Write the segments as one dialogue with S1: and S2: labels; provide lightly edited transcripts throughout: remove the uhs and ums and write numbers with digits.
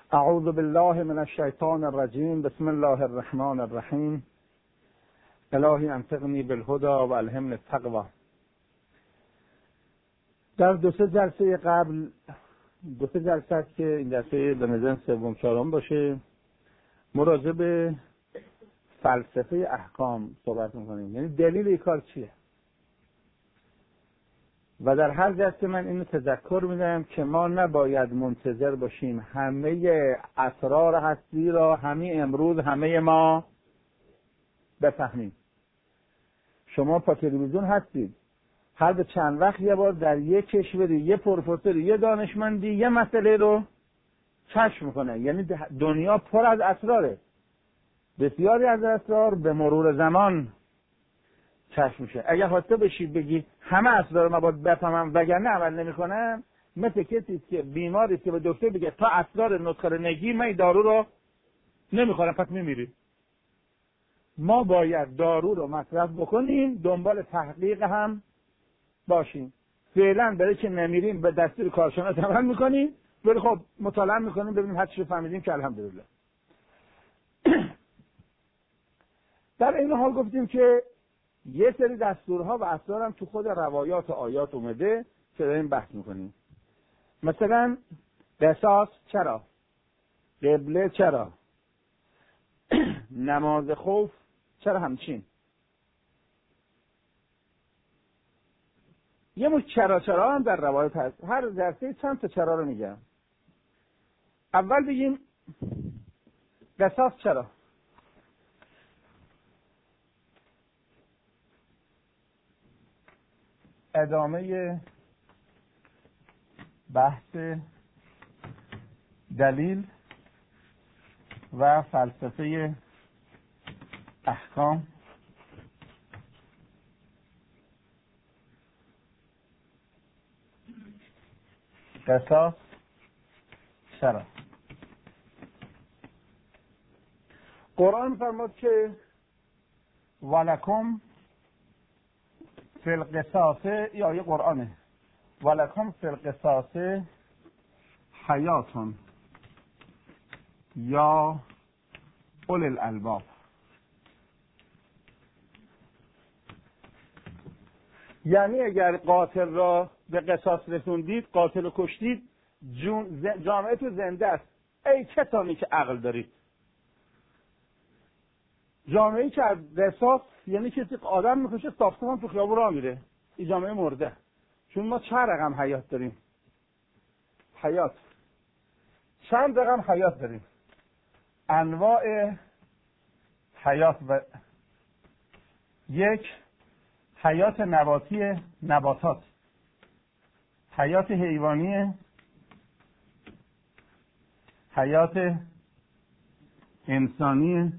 S1: اعوذ بالله من الشیطان الرجیم. بسم الله الرحمن الرحیم. الهی انطقنی بالهدى و الهمنی التقوی. در دو سه جلسه قبل، دو سه جلسه است که این جلسه به نظر سوم چهارم باشه، مراجعه به فلسفه احکام صحبت می‌کنیم. یعنی دلیل این کار چیه؟ و در هر جلسه من اینو تذکر میدم که ما نباید منتظر باشیم همه اسرار هستی را امروز همه ما بفهمیم. شما پا تلویزیون هستید، هر به چند وقت یه بار در یک کشوری یه پروفسوری یه دانشمندی یه مسئله رو کشف میکنه. یعنی دنیا پر از اسراره. بسیاری از اسرار به مرور زمان کشف میشه. اگر حتی بشید بگی همه اسرار ما باید بفهمم وگرنه عمل نمیکنم، مثل کسی که بیماری که به دکتر بگه تا اسرار نسخه نگی من دارو رو نمیخورم پس میمیری. ما باید دارو رو مصرف بکنیم، دنبال تحقیق هم باشیم. فعلا برای که نمیریم به دستور کارشناس عمل میکنیم، ولی خب مطالعه میکنیم ببینیم هر چی فهمیدیم که الحمدلله. در این حال گفتیم که یه سری دستورها و اسرار هم تو خود روایات و آیات اومده که داریم بحث میکنیم. مثلا قصاص چرا؟ قبله چرا؟ نماز خوف چرا همچین؟ یه مش چرا هم در روایت هست. هر درسه چند تا چرا رو میگم. اول بگیم قصاص چرا؟ ادامه بحث دلیل و فلسفه احکام. قصاص چرا؟ قرآن فرمود که ولکم فی القصاص، یا آیه قرآنه، ولکم فی القصاص حیاتون یا اولی الالباب. یعنی اگر قاتل را به قصاص رسوندید، قاتل رو کشتید، جامعه تو زنده است. ای کسانی که عقل دارید. جامعه‌ای که از قصاص، یعنی کسی آدم میکشه ساختمان تو خیابون راه میره، این جامعه مرده. چون ما چند رقم حیات داریم؟ چند رقم حیات داریم؟ انواع حیات. و یک، حیات نباتی، نباتات، حیات حیوانی، حیات انسانی،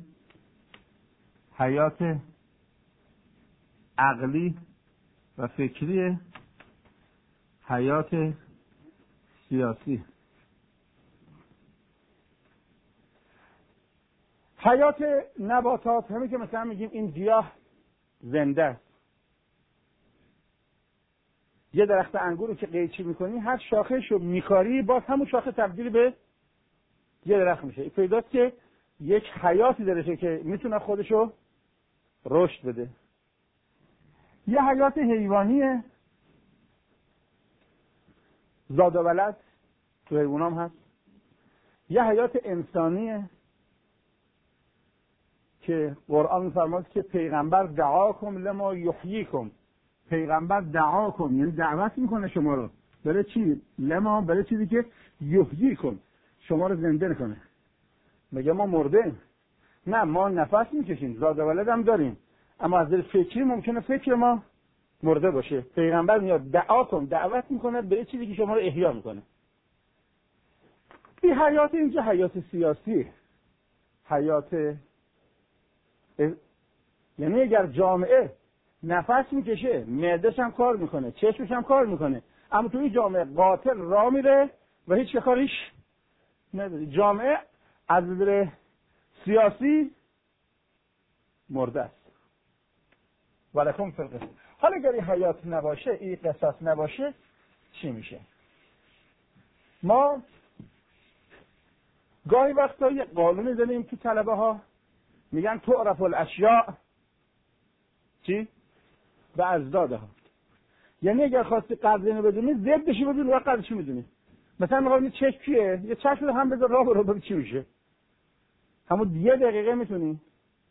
S1: حیات عقلی و فکری، حیات سیاسی. حیات نباتات همین که مثلا میگیم این گیاه زنده است. یه درخت انگور رو که قیچی میکنی، هر شاخه‌شو میکاری باز همون شاخه تبدیل به یه درخت میشه. این پیداست که یک حیاتی درشه که میتونه خودشو رشد بده. یه حیات حیوانیه، زاد و ولد تو حیوانام هست. یه حیات انسانیه که قرآن می‌فرماد که پیغمبر دعاکم لما یحییکم. پیغمبر دعاکم یعنی دعوت میکنه شما رو برای چی؟ لما، برای چیزی که یحییکم، شما رو زنده نکنه. میگه ما مرده؟ نه، ما نفس میکشیم، زاد و ولد هم داریم، اما از دل فکری ممکنه فکر ما مرده باشه. پیغمبر میاد دعاکم، دعوت میکنه به چیزی که شما رو احیا میکنه. این حیات اینجا حیات سیاسی، حیات یعنی اگر جامعه نفس میکشه، معده‌ش هم کار میکنه، چشمش هم کار میکنه، اما تو این جامعه قاتل راه میره و هیچ کاریش نداره، جامعه از نظر سیاسی مرده است. ولکم فی القصاص. حالا اگر این حیات نباشه، این قصاص نباشه، چی میشه؟ ما گاهی وقتا یه قانونی داریم تو طلبه ها میگن تعرف الاشیاء چی؟ به ازدادها. یعنی اگر خواستی قدر اینو بدونی ضدش بدونی و قدرش میدونی. مثلا میگم این چشم کیه؟ یه چشم رو هم بذار راه برو ببین چی میشه. همون یه دقیقه میتونی.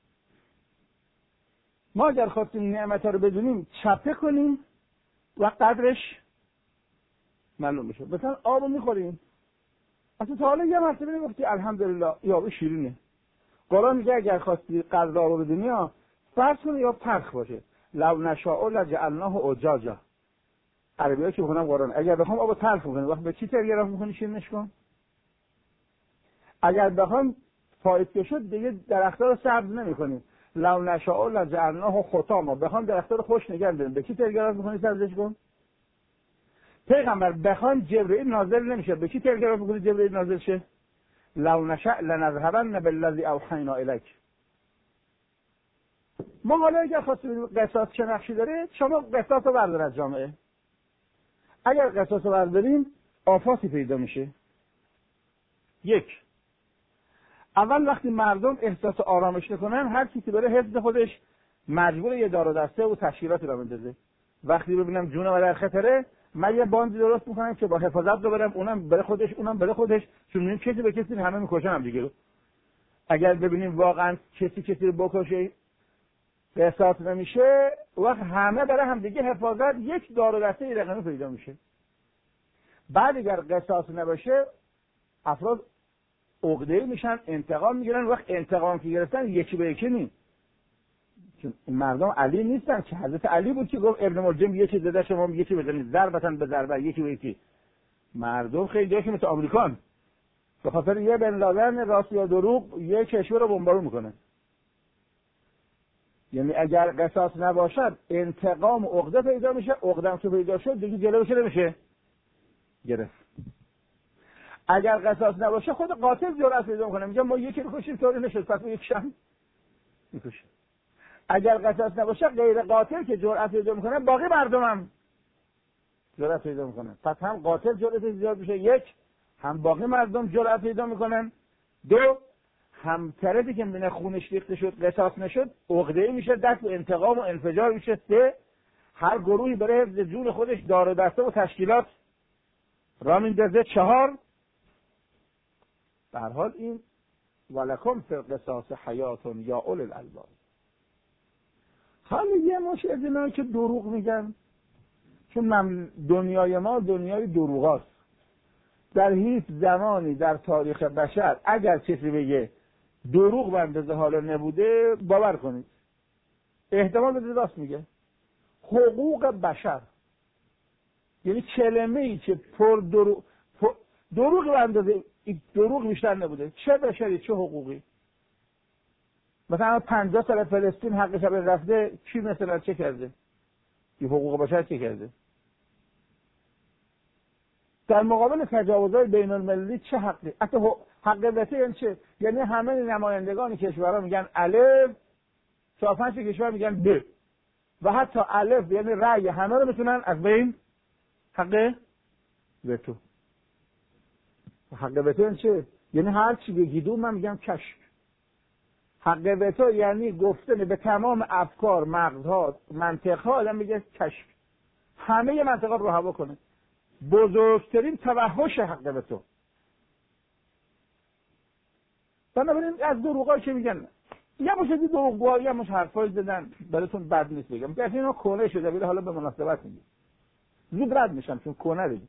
S1: ما اگر خواستیم نعمت‌ها رو بدونیم چپه کنیم و قدرش معلوم بشه. مثلا آبو میخوریم. اصلا تا حالا یه مرتبه نگفتی الحمدلله یا آب شیرینه. قرآن میگه اگر خواستی قدر آب بدونی ها فرض کنی یا تلخ باشه. لو نشاء لجعلناه اجاجا. عربی‌ها که میخونم قرآن اگر بخوام آب تلخ بکنم وقت به چی تغییر میکنی شیرینش کن؟ اگر بخوام فایده شد دیگه درخت‌ها رو سبز نمی‌کنیم. لو نشاء لجعلناه حطاما. بخوام درخت‌ها رو خوش نگه داریم به چی تغییر میکنی سبزش کن؟ پیغمبر بخوام جبرئیل نازل نمیشه به چی تغییر میکنی جبرئیل نازل شه؟ لو نشاء لنذهبن بالذی اوحینا الیک. ما حالا اگر خواستیم قصاص چه نقشی داره شما قصاص رو بردار از جامعه. اگر قصاص رو برداریم آفاتی پیدا میشه. یک، اول وقتی مردم احساس آرامش نکنن هر کسی بره حفظ خودش مجبور یه دار و دسته و تشکیلاتی را بندازه. وقتی ببینم جونم در خطره من یه باندی درست میکنم که با حفاظت رو برم اونم بره خودش اونم بره خودش چون میگیم کسی به کسی همه میکشن هم دیگه رو. اگر ببینیم واقعا کسی رو بکشه قصاص نمیشه وقت همه برای هم دیگه حفاظت یک دار و دسته رقمی پیدا میشه. بعد اگر قصاص نباشه افراد عقده‌ای میشن انتقام میگیرن. وقت انتقام که گرفتن یکی به یکی نیست. چون مردم علی نیستن که حضرت علی بود که گفت ابن ملجم یکی زده شما یکی بزنید ضربتن به ضربه یکی به یکی. مردم خیلی جاش مثل آمریکان به خاطر یه بن لادن راست یا دروغ یه کشور رو بمبارون میکنن. یعنی اگر قصاص نباشد انتقام و عقده پیدا میشه. عقدم که پیدا شد دیگه جلوش نمیشه گرفت. اگر قصاص نباشه خود قاتل جرأت پیدا میکنه میگه ما یکی رو کشیم طوری نشد پس یکشم میکشه. اگر قصاص نباشه غیر قاتل که جرأت پیدا میکنه باقی مردمم جرأت پیدا میکنن. پس هم قاتل جرأت زیاد میشه یک، هم باقی مردم جرأت پیدا میکنن. دو، هم طرفی که بین خونش ریخته شد قصاص نشد عقده‌ای میشه دست به انتقام و انفجار میشه. سه، هر گروهی برای حفظ جون خودش دار و دسته و تشکیلات را میندازه. چهار، به هر حال این ولکم فی القصاص حیات یا اولی الالباب. حالا یه مش از اینا که دروغ میگن چون دنیای ما دنیای دروغاست. در هیچ زمانی در تاریخ بشر اگر کسی بگه دروغ بندازه حالا نبوده باور کنید احتمال بده راست میگه. حقوق بشر یعنی کلمه ای که دروغ بندازه دروغ بیشتر نبوده. چه بشری چه حقوقی؟ مثلا 50 سال فلسطین حقش رو رفته کی مثلا چه کرده؟ این حقوق بشر چه کرده؟ در مقابل تجاوزهای بین المللی چه حقی؟ حتی حق وته یعنی چه؟ یعنی همه نمایندگان کشورها میگن الف 4-5 کشور میگن ب و حتی الف یعنی رأی همه رو میتونن از بین حق وتو. حق وتو یعنی چه؟ یعنی هر چی بگید من میگم کشف. حق وتو یعنی گفتن به تمام افکار مغزها منطقها آدم میگه کشف. همه منطقه رو هوا کنه. بزرگترین توحش حق وتو. بنابراین از دروغایی که میگن یه مشتی دروغگوها یه مش حرفای زدن براتون بد نیست بگم که اینا کونه شده ولی حالا به مناسبت میگم زود رد میشم چون کونه دیگه.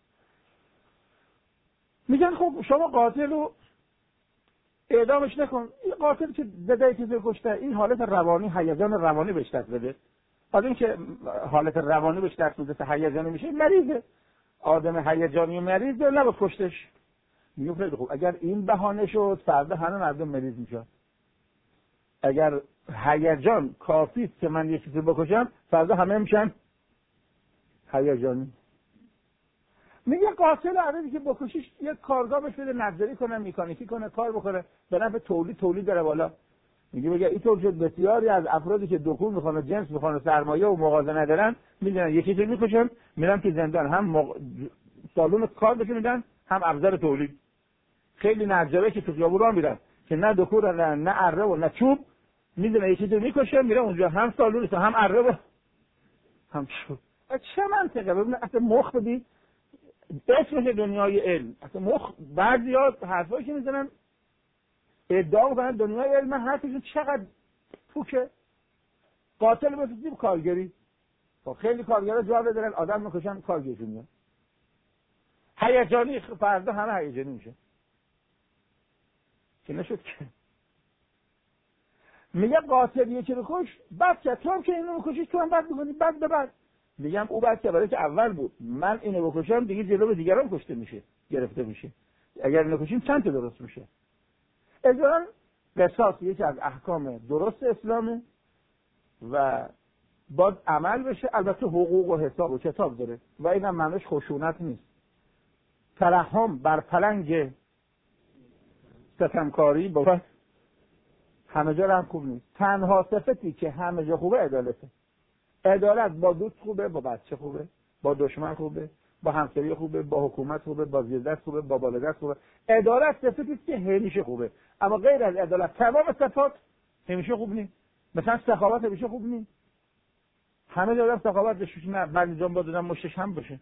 S1: میگن خب شما قاتل رو اعدامش نکن. این قاتل که زده کسی کشته این حالت روانی هیجان روانی بهش دست بده. از این که حالت روانی بهش دست بده هیجانی میشه مریضه. آدم هیجانی مریضه نباید کشتش. میگم خیلی خوب اگر این بهانه شد فردا همه مردم مریض میشه. اگر هیجان کافی است که من یه چیزی بکشم فردا همه میشن هیجانی. میگه قاتل عربی که بکشیش یه کارگاه بهش بده نظری کنه مکانیکی کنه کار بکنه به نفع تولید داره بالا. میگه اینطور شد بسیاری از افرادی که دخول میخوان و جنس میخوان و سرمایه و مغازه ندارن میدونن یکی چیز میکشن میرن که زندان هم سالون کار بهش میدن هم ابزار تولید. خیلی نجاره که تو خیابون راه میرن که نه دکور نه اره و نه چوب، میدونه یکی دو میکشه میره اونجا، هم سالونیست هم اره و هم چوب. چه منطقه؟ ببین اصلا مخ بدید اسمش دنیای علم. اصلا مخ بعضیا حرفایی که میزنن ادعا میکنن دنیای علم، حرفشون چقدر پوکه. قاتل بفرستیم کارگری، خب خیلی کارگرها جواب دارن آدم میکشن کارگرشون میاد. هیجانی فردا همه هیجانی میشه که نشد که میگه قاتل یکی رو کش، بعد که تو هم که اینو بکشی تو هم بد میکنی، بد به بد. میگم او بعد که برای که اول بود، من اینو بکشم دیگه جلو به دیگران کشته میشه، گرفته میشه. اگر نکشیم چند تا درست میشه. اجازه قصاص یکی از احکام درست اسلامه و باید عمل بشه. البته حقوق و حساب و کتاب داره و اینم معنیش خشونت نیست. ترحم بر پلنگ ستمکاری با همه جا هم خوب نیست. تنها صفتی که همه جا خوبه عدالته. عدالت با دوست خوبه، با بچه خوبه، با دشمن خوبه، با همسایه خوبه، با حکومت خوبه، با زیردست خوبه، با بالادست خوبه. عدالت صفتی است که همیشه خوبه. اما غیر از عدالت تمام صفات همیشه خوب نیست. مثلا سخاوت همیشه خوب نیست. همه جا سخاوت بشه، نه من جان با دادم مشتش هم باشه.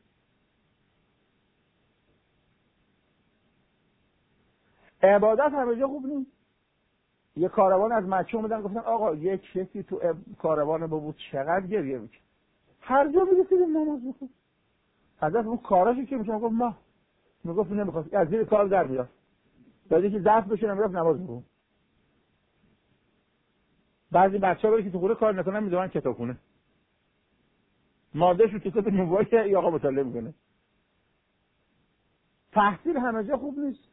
S1: عبادت همه جا خوب نیست. یه کاروان از مکه اومدن گفتن آقا یک کسی تو کاروان بود چقدر گریه میکنه. هر جا میرسیدیم نماز بخون. حضرت اون کاراشو که میشه گفت ما میگفت نمیخواست از زیر کار در میاد. بعد اینکه ضعف بشه نمیرفت نماز بخون. بعضی بچه‌ها که تو خونه کار نکنن میذارن کتابخونه. مادرشو تو کتاب موبایل یا آقا مطالعه میکنه. تحصیل همه جا خوب نیست.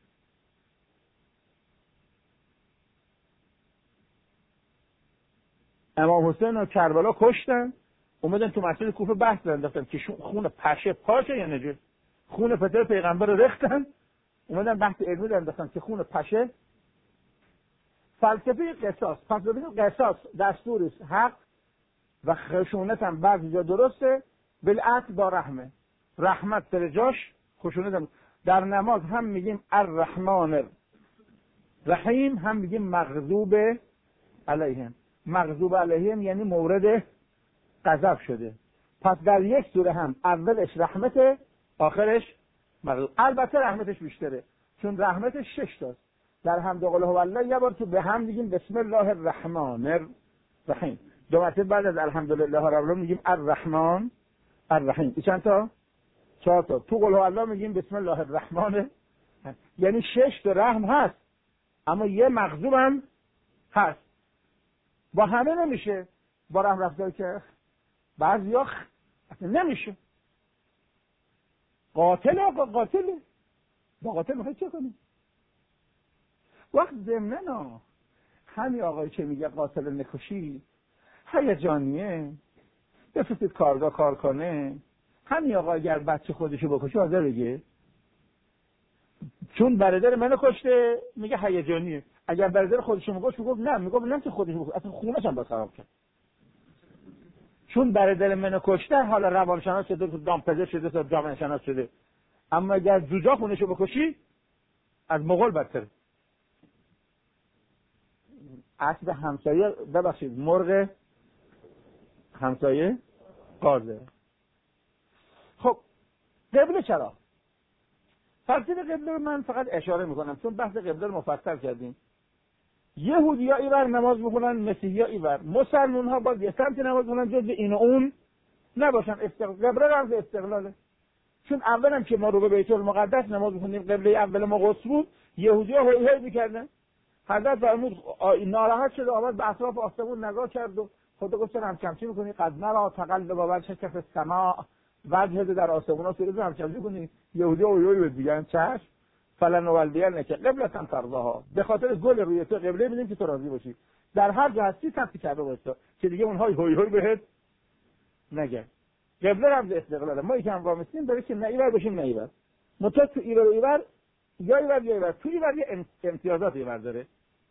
S1: امام حسین و کربلا کشتن، اومدن تو مسجد کوفه بحث انداختن که خون پشه پاشه یا نجس. خون پدر پیغمبر رو ریختن، اومدن بحث علمی انداختن که خون پشه. فلسفه قصاص، پس ببینید قصاص دستور است، حق و خشونت هم بعضی جا درسته. بالعکس با رحمت سر جاش، خشونت هم. در نماز هم میگیم الرحمن الرحیم، هم میگیم مغضوب علیهم. مغضوب علیهم یعنی مورد غضب شده. پس در یک سوره هم اولش رحمته، آخرش مغضوب. البته رحمتش بیشتره چون رحمتش 6 تاست. در حمد قل هو الله یه بار تو به هم میگیم بسم الله الرحمن الرحیم، دو مرتبه بعد از الحمدلله رب العالمین میگیم الرحمن الرحیم. چند تا؟ 4 تا. تو قل هو الله میگیم بسم الله الرحمن، یعنی 6 تا رحم هست اما یه مغضوب هم هست. با همه نمیشه با رحم رفتار که بعضیا نمیشه. قاتل آقا قاتله، با قاتل میخوای چه کنی؟ وقت ضمننا همین آقایی که میگه قاتل نکشی هیجانیه، بفرستید کارگاه کار کنه. همین آقا اگر بچه خودشو بکشه حاضر بگه چون برادر منو کشته میگه هیجانیه. اگر برادر خودشو میگفت میگفت نه، میگفت نه که خودشو بکشه، اصلا خونش هم با خراب کرد. چون برادر منو کشته حالا روانشناس شده، دامپزشک شده، تا جامعه شناس شده. اما اگر زوجا خونشو بکشی از مغول بدتر. اسب همسایه ببخشید مرغ همسایه قازه. خب قبله چرا؟ تفسیر قبله من فقط اشاره میکنم چون بحث قبله رو مفصل کردیم. یهودی‌ها اینور نماز میخونن، مسیحی‌ها اینور، مسلمان‌ها باز یه سمت نماز میخونن، جز این و اون نباشن. قبله رمز استقلاله. چون اولم که ما رو به بیت المقدس نماز میخونیم، قبله اول ما قدس بود، یهودی‌ها هی هی میکردن. حضرت فرمود ناراحت شد، آمد به اطراف آسمون نگاه کرد و خدا گفتن هم چمچی میکنی قد نرا تقلب وجهک فی السماء، وجهت در آسمونا سوره هم چمچی کنی. یهودی اویوی میگن چش فلنولینک قبلة ترضاها، به خاطر گل روی تو قبله میدیم که تو راضی باشی. در هر جا هستی سمت کعبه واستا که دیگه اونها هوی هوی بهت نگه. قبله رمز استقلاله. ما یکم وامستیم برای که نه ایور باشیم نه ایور. متأ تو ایور و ایور یا ایور یا ایور، تو ایور یه امتیازات ایور داره.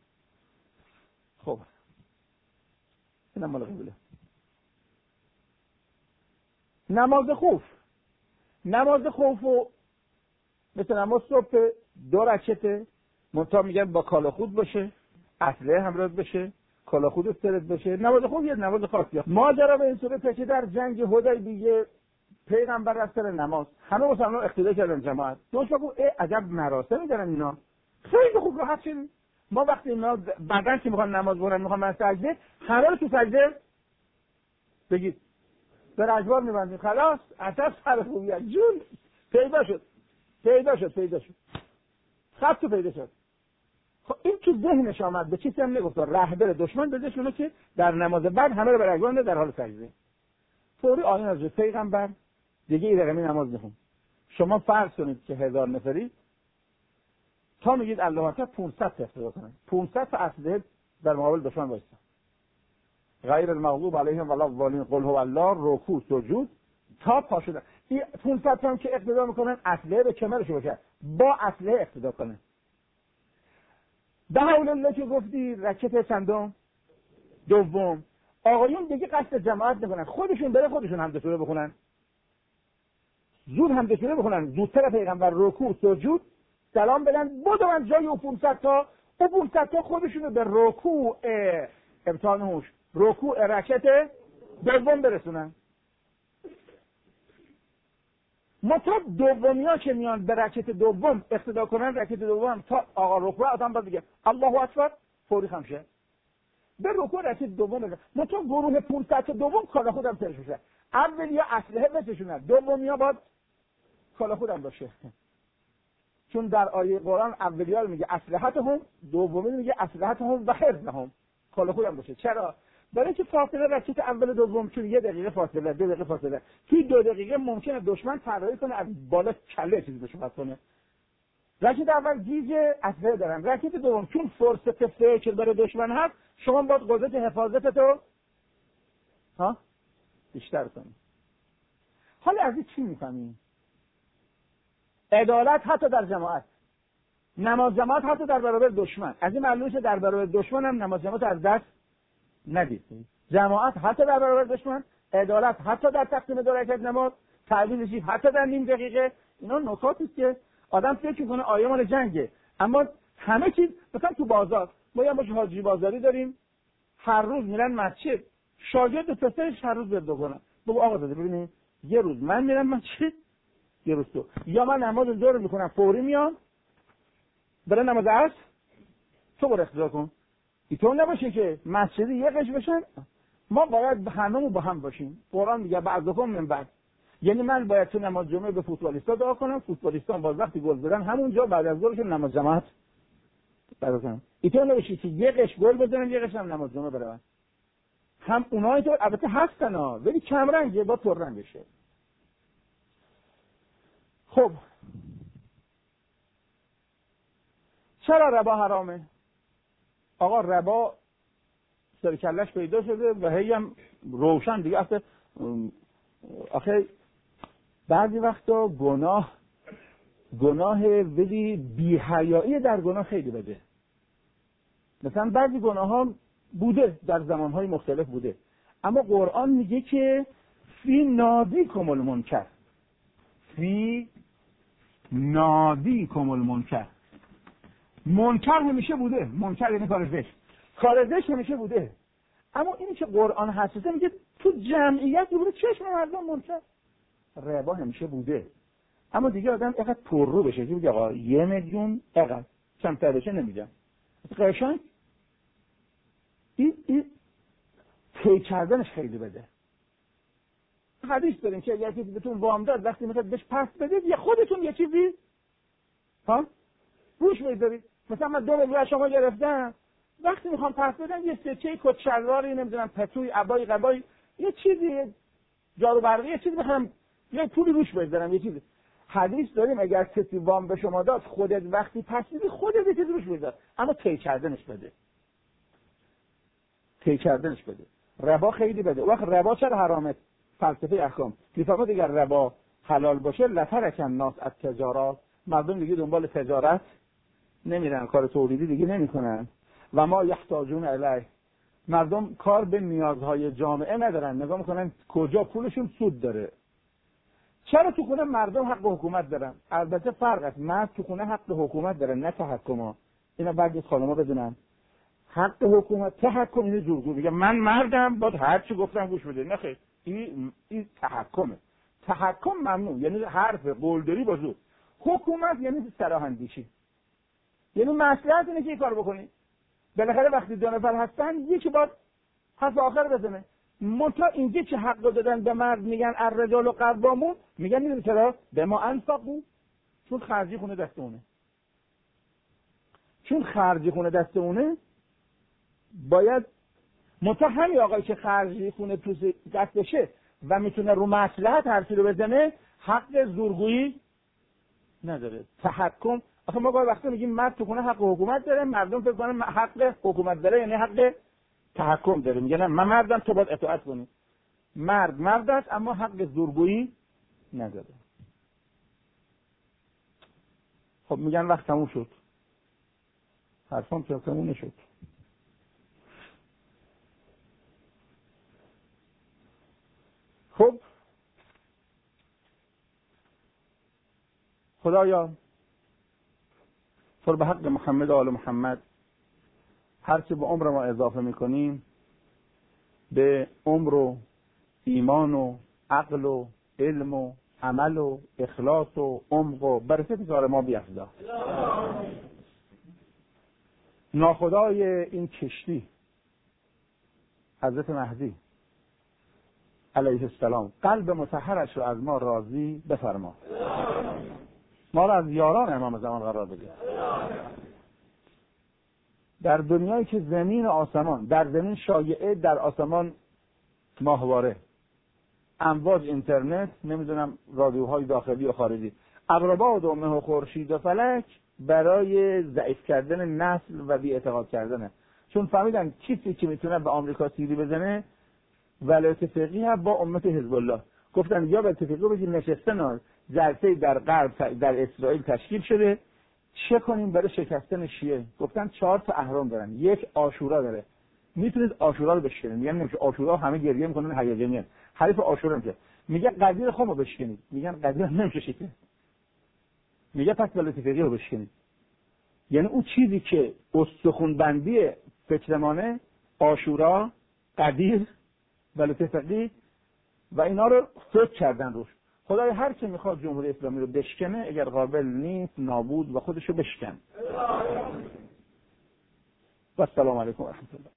S1: خب اینم مال قبله. نماز خوف و مثل نماز صبح 2 رکعته منتها میگن با کالا خود باشه، اسلحه همراه بشه، کالا خود استرد بشه، نماز خود یه نماز خاصی. ماجرا به این صورته که در جنگ حدیبیه پیغمبر از سر نماز همه مسلمان اقتدا کردن جماعت. دوست بگو عجب مراسمی دارن اینا. خیلی خوب راحت شدیم. ما وقتی اینا بعدن که میخوان نماز بخونن میخوان من سجده، همه رو تو سجده بگید در اجبار میبندیم، خلاص اصلا سر خوبیت جون پیدا شد خط تو پیدا شد. خب این تو ذهنش آمد، به چیزی هم نگفت، رهبر دشمن بده که در نماز بعد همه رو برگرده در حال سجده. فوری آیین از پیغمبر دیگه این رقمی نماز نخون. شما فرض کنید که 1000 نفری تا میگید الله اکبر 500 اقتدا کنن، 500 تا اسلحه در مقابل دشمن وایسن، غیر المغضوب علیهم ولا الضالین، قل هو الله، رکوع سجود تا پا شدن. این 500 تا هم که اقتدا میکنن اسلحه به کمرش باشه، با اسلحه اقتدا کنن. به حول الله که گفتی رکعت چندم؟ دوم. آقایون دیگه قصد جماعت نکنن، خودشون حمد سوره بخونن، زود حمد سوره بخونن، زودتر پیغمبر رکوع سجود سلام بدن، بدون جای او 500 تا خودشونو به رکوع ابطالهوش، رکوع رکعت دوم برسونن. مطلب دومیا که میان به رکعت دوم اقتدا کنن، رکعت دوم تا آقا رکوع آدم باید بگه الله اکبر فوری خمشه به رکوع رکعت دوم بگه. مطلب گروه 500 تا دوم کالا خودم ترش بشه، اولیا اسلحه بتشونن، دومیا باید کالا خودم باشه. چون در آیه قرآن اولیا میگه اسلحتهم، دومی میگه اسلحتهم و حرزهم، کالا خودم باشه. چرا؟ برای که فاصله رکعت اول دوم چون 1 دقیقه فاصله، 2 دقیقه فاصله، توی 2 دقیقه ممکنه دشمن طراحی کنه از بالا کله چیزی بشه کنه. رکعت اول گیج اسلحه دارن، رکعت دوم چون فرصت فکر برای دشمن هست، شما باید قدرت حفاظتتو بیشتر کنید. حالا از این چی میفهمیم؟ عدالت حتی در جماعت، نماز جماعت حتی در برابر دشمن. از این معلومه که در برابر دشمن هم نماز جماعت از دست ندید. جماعت حتی در برابر دشمن، عدالت حتی در تقسیم 2 رکعت نماز، تعویض حتی در نیم دقیقه. اینا نکاتی است که آدم فکر میکنه آیه مال جنگه، اما همه چیز. مثلا تو بازار ما یه مش حاجی بازاری داریم، هر روز میرن مسجد، شاگرد پسرش هر روز برده کنه. بگو آقا داده ببینید یه روز من میرم مسجد، یه روز تو، یا من نماز ظهر میکنم فوری میام برای نماز عصر تو برو اقتدا کن. اینطور نباشه که مسجدی یه قش بشن. ما باید هممون با هم باشیم. قرآن میگه بعضکم من بعد، یعنی من باید تو نماز جمعه به فوتبالیستا دعا کنم، فوتبالیستا باز وقتی گل بزنن همونجا بعد از ظهرشون نماز جماعت برسن. اینطور نباشه که یه قش گل بزنن یه قش هم نماز جمعه برن. هم اونها اینطور البته هستن ولی کم رنگه با پر رنگ بشه. خب چرا ربا حرامه؟ آقا ربا سرکلش پیدا شده و هی هم روشن دیگه. اصلا آخه بعضی وقتا گناه ولی بی‌حیایی در گناه خیلی بده. مثلا بعضی گناه ها بوده در زمانهای مختلف بوده، اما قرآن میگه که فی نادیکم المنکر، فی نادیکم المنکر. منکر همیشه بوده، منکر یعنی کار زشت همیشه بوده، اما اینی که قرآن حساسه میگه تو جمعیت بوده چشم مردم منکر. ربا همیشه بوده، اما دیگه آدم اینقدر پررو بشه که بگه آقا 1 میلیون اینقدر کمتر بشه نمیگم. قشنگ این طی کردنش خیلی بده. حدیث داریم که اگر کسی بهتون وام داد وقتی میخواد بهش پس بدید یا خودتون یه چیزی روش میذارید. مثلا من 2 میلیون شما گرفتم، وقتی میخوام پس بدم یه سکه کت شلواری نمیدونم پتوی عبای قبای یه چیزی جارو برقی یه چیزی میخوام یه پولی روش بذارم یه چیزی. حدیث داریم اگر کسی وام به شما داد خودت وقتی پس بدی خودت یه چیزی روش بذار، اما طی کردنش بده. طی کردنش بده. ربا خیلی بده. وقت ربا چرا حرامه؟ فلسفه احکام. میفهمید اگر ربا حلال باشه لترکن الناس التجارات، مردم دیگه دنبال تجارت نمیرن، کار تولیدی دیگه نمیکنن. و ما یحتاجون الیه، مردم کار به نیازهای جامعه ندارن، نگاه میکنن کجا پولشون سود داره. چرا تو خونه مردم حق حکومت دارن؟ البته فرق است، مرد تو خونه حق حکومت داره نه تحکم. اینا بعد خانم‌ها بدونن حق حکومت تحکم این زورگو میگه من مردم باید هر چی گفتم گوش بده. نه خیر، این تحکمه. تحکم ممنوع، یعنی حرف قولداری با زور. حکومت یعنی سراحندیشی، یعنی مصلحت اینه که این کار بکنی. بالاخره وقتی دو نفر هستن یکی باید حرف آخر بزنه. منتها اینجا چه حق دادن به مرد، میگن الرجال قوامون، میگن میدونی چرا؟ به ما انفقوا، چون خرجی خونه دست اونه. چون خرجی خونه دست اونه باید متهمی آقای که خرجی خونه تو دستشه و میتونه رو مصلحت حرفی رو بزنه، حق زورگویی نداره. تحکم، آخه ما گاهی وقتا میگیم مرد تو خونه حق حکومت داره، مردم فکر کنن حق حکومت داره یعنی حق تحکم داره. میگن من مردم تو باید اطاعت کنی. مرد است اما حق زورگویی نداره. خب میگن وقت تموم شد. حرفام که تموم نشد. خب خدایا تو به حق محمد و آل محمد هر چه به عمر ما اضافه میکنیم به عمر و ایمان و عقل و علم و عمل و اخلاص و عمق و برکت کار ما بیفزا. ناخدای این کشتی حضرت مهدی علیه السلام قلب مطهرش رو از ما راضی بفرما. ما رو از یاران امام زمان قرار بده. در دنیایی که زمین و آسمان، در زمین شایعه، در آسمان ماهواره، امواج اینترنت، نمیدونم رادیوهای داخلی و خارجی، ابرباد و مه و خورشید و فلک برای ضعیف کردن نسل و بی اعتقاد کردنه. چون فهمیدن کسی که میتونه به آمریکا تیری بزنه ولایت فقیه با امت حزب الله. گفتن یا ولایت فقیه بگید نشستن جلسه در غرب در اسرائیل تشکیل شده، چه کنیم برای شکستن شیعه؟ گفتن 4 تا اهرام دارن، یک عاشورا داره، میتونید عاشورا رو بشکنید. میگن نمیشه، عاشورا همه گریه میکنن هیجانیه، حریف عاشورا میشه. میگه قدیر خم رو بشکنید، میگن قدیر نمیشه شکنید. میگه پس ولایت فقیه رو بشکنید. یعنی اون چیزی که استخوان بندی فکرمانه، عاشورا، قدیر، ولایت فقیه و اینا رو فکر کردن روش. خدای هر کی میخواد جمهوری اسلامی رو بشکنه، اگر قابل نیست نابود و خودشو بشکن. و السلام علیکم و رحمت الله.